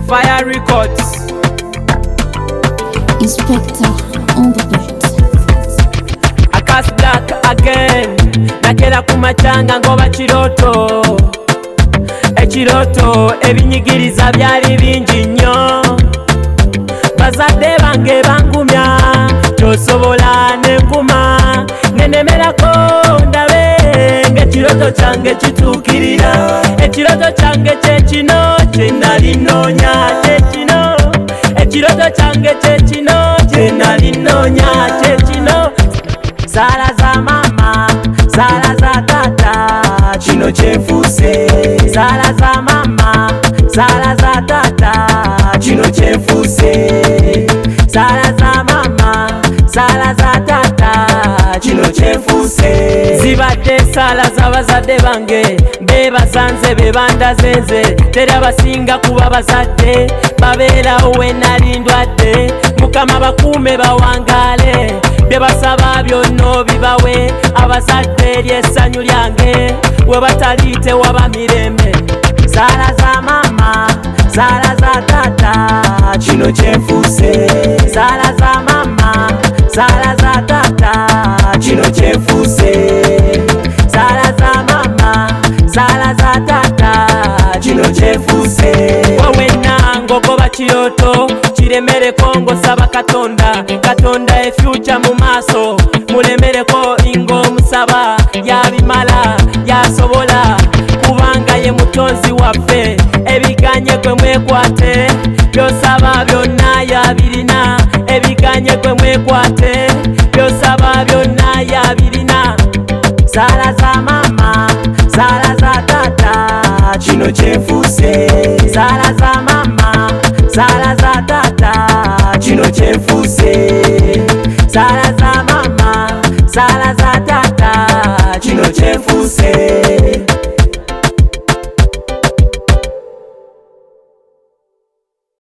Fire Records. Inspector on the beat. Akas Black again. Nakera kumachanga ngoba kiroto. Ekiroto ebinyigiriza byali bingi nnyo. Bazadde bange bangumya tosobola nekuma nenemerako ndabe ng'ekiroto kyange kituukirira. Ekiroto kyange kyekino kye nali nnoonya kyekino. Ekiroto kyange kyekino kye nali nnoonya kyekino. Saala za mama, saala za tata, kino kyenfuuse. Saala za mama, saala za tata, kino kyenfuuse. Saala za mama, saala za tata, kino kyenfuuse. Zibadde saala z'abazadde bange, beebazanze bebandaze nze. Teri abasinga kuba bazadde, babeerawo we nali ndwadde. Mukama bakuume bawangaale, bye basaba byonna bibawe. Abazadde ly'essanyu lyange, we batali tewaba mirembe. Saala za mama, saala za tata, kino kyenfuuse. Saala za mama, saala za tata, kino kyenfuuse. Saala za mama, saala za tata, kino kyenfuuse. Wowe nange ogoba kiroto kiremereko ng'osaba Katonda. Katonda efyuca mu maaso mulemereko ng'omusaba. Yabimala yasobola kubanga ye mutonzi waffe. Ebiganye gwe mwekwate, byosaba byonna yabirina. Ebiganye gwe mwekwate, byosaba byonna yabirina. Saala za mama, saala za tata, kino kyenfuuse. Saala za mama, saala za tata, kino kyenfuuse. Saala za mama, saala za tata, kino kyenfuuse.